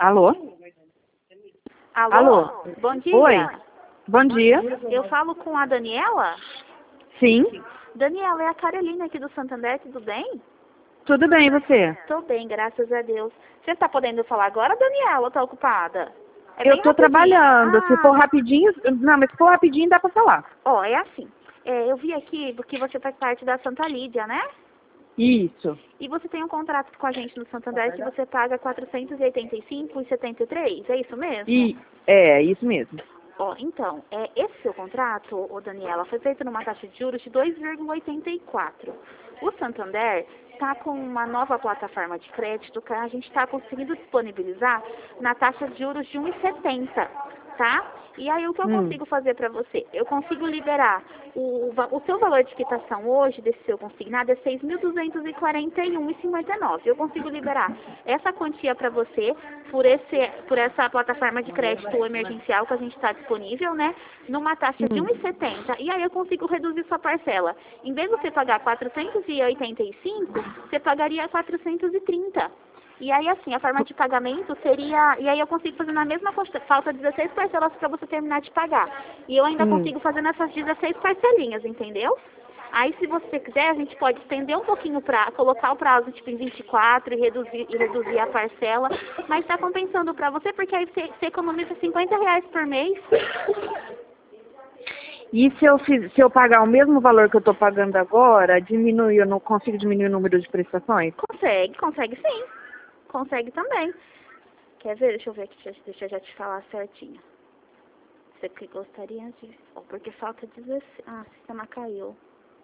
Alô? Alô? Alô? Bom dia. Oi. Bom dia. Eu falo com a Daniela? Sim. Daniela, é a Carolina aqui do Santander, tudo bem? Tudo bem, e você? Tô bem, graças a Deus. Você tá podendo falar agora, Daniela, ou tá ocupada? É Eu bem tô rapidinho. trabalhando. Se for rapidinho... Não, mas se for rapidinho dá pra falar. Ó, é assim. Eu vi aqui que você faz parte da Santa Lídia, né? Isso. E você tem um contrato com a gente no Santander que você paga R$ 485,73, é isso mesmo? Isso mesmo. Ó, então, esse seu contrato, ô Daniela, foi feito numa taxa de juros de 2,84. O Santander está com uma nova plataforma de crédito que a gente está conseguindo disponibilizar na taxa de juros de 1,70, tá? E aí o que eu consigo fazer para você? Eu consigo liberar o seu valor de quitação hoje desse seu consignado é R$ 6.241,59. Eu consigo liberar essa quantia para você por essa plataforma de crédito emergencial que a gente está disponível, né? Numa taxa de 1,70. E aí eu consigo reduzir sua parcela. Em vez de você pagar 485, você pagaria 430. E aí, assim, a forma de pagamento seria... E aí eu consigo fazer na mesma quantidade. Falta 16 parcelas para você terminar de pagar. E eu ainda consigo fazer nessas 16 parcelinhas, entendeu? Aí, se você quiser, a gente pode estender um pouquinho para colocar o prazo, tipo, em 24 e reduzir a parcela. Mas tá compensando para você, porque aí você economiza R$ 50 por mês. E se eu pagar o mesmo valor que eu tô pagando agora, eu não consigo diminuir o número de prestações? Consegue sim. Consegue também. Quer ver? Deixa eu ver aqui, deixa eu já te falar certinho. Você que gostaria de... Ó, porque falta 16... Ah, o sistema caiu.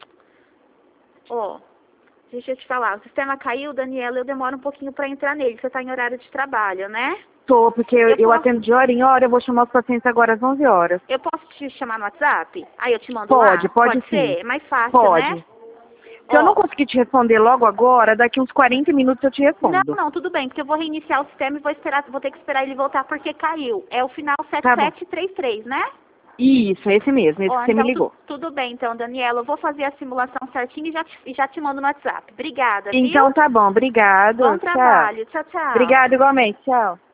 Ó, deixa eu te falar. O sistema caiu, Daniela, eu demoro um pouquinho pra entrar nele. Você tá em horário de trabalho, né? Tô, porque eu atendo de hora em hora, eu vou chamar os pacientes agora às 11 horas. Eu posso te chamar no WhatsApp? Aí eu te mando lá? Pode sim. Ser? É mais fácil, Pode. né? Se eu não conseguir te responder logo agora, daqui uns 40 minutos eu te respondo. Não, tudo bem, porque eu vou reiniciar o sistema e vou ter que esperar ele voltar porque caiu. É o final Tá bom. 7733, né? Isso, esse mesmo, esse que você me Então, ligou. tudo bem, então, Daniela, eu vou fazer a simulação certinho e já te mando no WhatsApp. Obrigada, Então viu? tá bom, obrigado. Bom Tchau. trabalho. Tchau, tchau. Obrigado igualmente, tchau.